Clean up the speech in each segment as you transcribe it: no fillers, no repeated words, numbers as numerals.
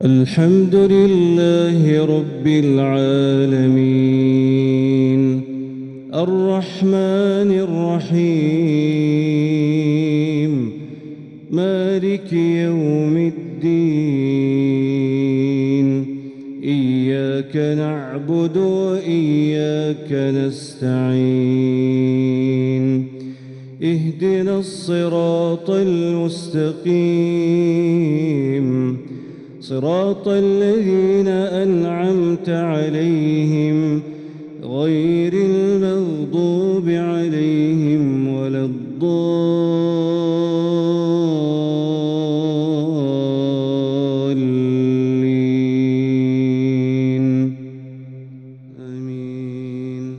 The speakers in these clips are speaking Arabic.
الحمد لله رب العالمين الرحمن الرحيم مالك يوم الدين إياك نعبد وإياك نستعين اهدنا الصراط المستقيم صراط الذين أنعمت عليهم غير المغضوب عليهم ولا الضالين آمين.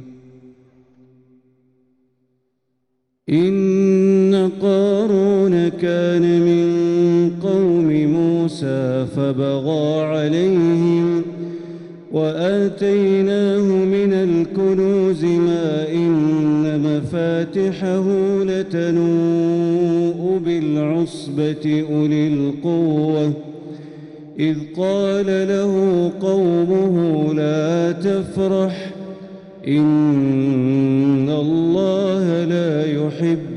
إن قارون كان من قوم موسى فبغى عليهم وآتيناه من الكنوز ما إن مفاتحه لتنوء بالعصبة أولي القوة إذ قال له قومه لا تفرح إن الله لا يحب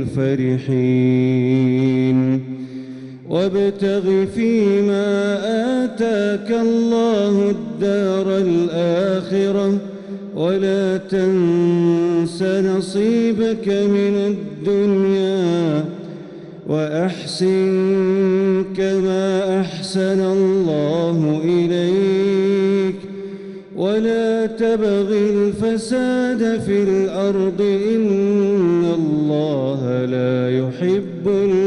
الفرحين وابتغ فيما آتاك الله الدار الآخرة ولا تنس نصيبك من الدنيا وأحسن كما أحسن الله إليك ولا تبغ الفساد في الأرض إن الله لا يحب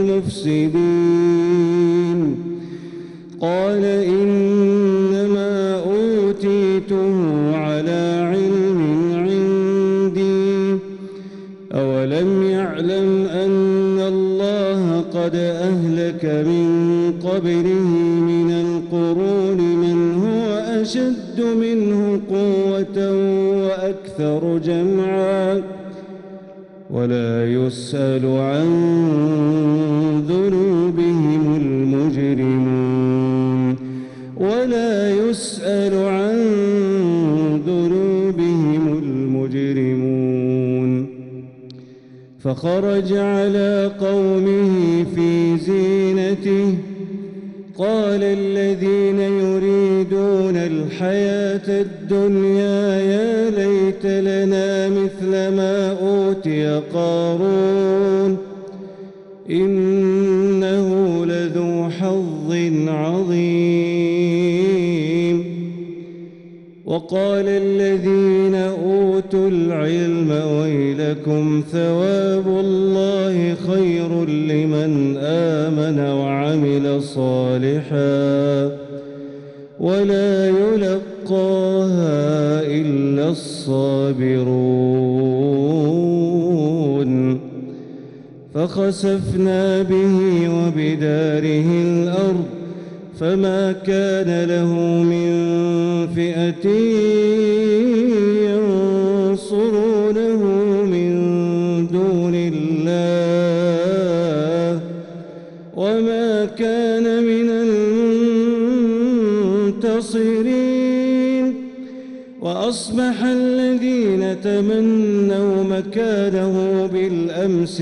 المفسدين قال إنما أوتيته على علم عندي أولم يعلم أن الله قد أهلك من قبله من القرون من هو أشد منه قوة وأكثر جمعا ولا يسأل عن ذنوبهم المجرمون فخرج على قومه في زينته قال الذين يريدون الحياة الدنيا يا ليت لنا مثل ما أوتي قارون إنه لذو حظ عظيم وقال الذين أوتوا العلم ويلكم ثواب الله خير لمن آمن وعمل صالحا ولا يلقاها إلا الصابرون فخسفنا به وبداره الأرض فما كان له من فئة ينصرونه من دون الله وما كان من المنتصرين وأصبح الذين تمنوا مكانه بالأمس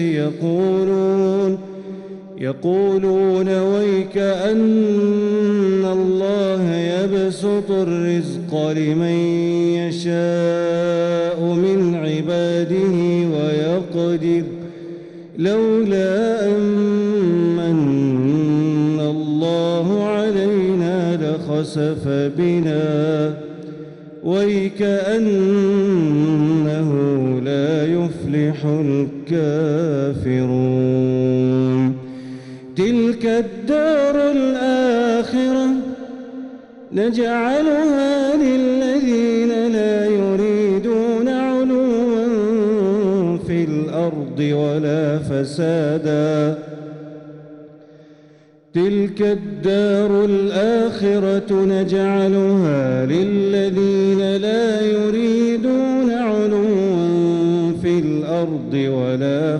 يقولون ويك أن الله يبسط الرزق لمن يشاء من عباده ويقدر لولا أمن الله علينا لخسف بنا ويك أنه لا يفلح الكافرون تلك الدار الآخرة نجعلها للذين لا يريدون علوا في الأرض ولا فسادا تلك الدار الآخرة نجعلها للذين لا يريدون علوا في الأرض ولا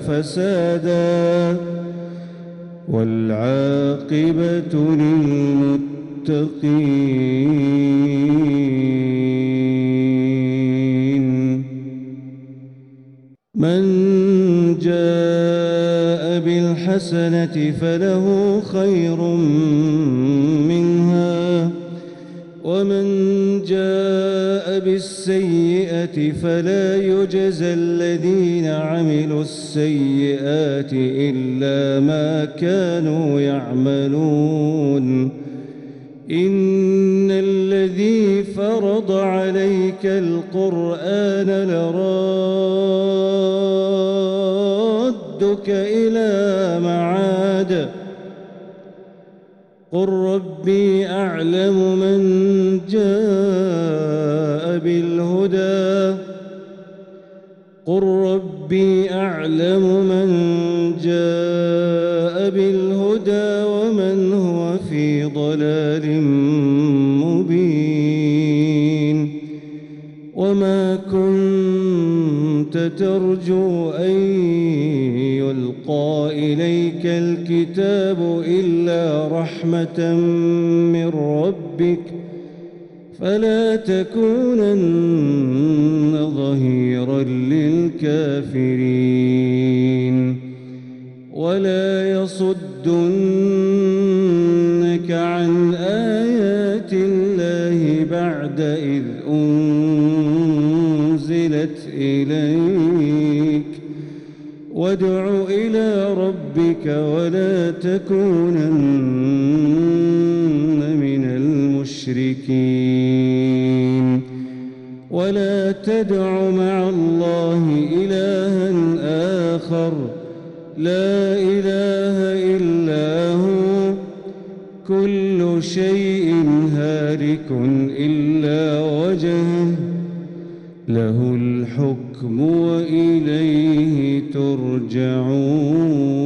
فسادا والعاقبة للمتقين من جاء بالحسنة فله خير منها ومن جاء بالسيئة فلا يجزى الذين عملوا السيئات إلا ما كانوا يعملون إن الذي فرض عليك القرآن لرادك إلى معاد قل ربي أعلم من جاء بالهدى قل ربي أعلم من جاء بالهدى ومن هو في ضلال مبين وما كنت ترجو أن يلقى إليك الكتاب إلا رحمة من ربك فلا تكونن ظهيرا للكافرين ولا يصدنك عن آيات الله بعد إذ أنزلت إليك وادع إلى ربك ولا تكونن من المشركين ولا تدع مع الله إلها آخر لا إله إلا هو كل شيء هالك إلا وجهه له الحكم وإليه ترجعون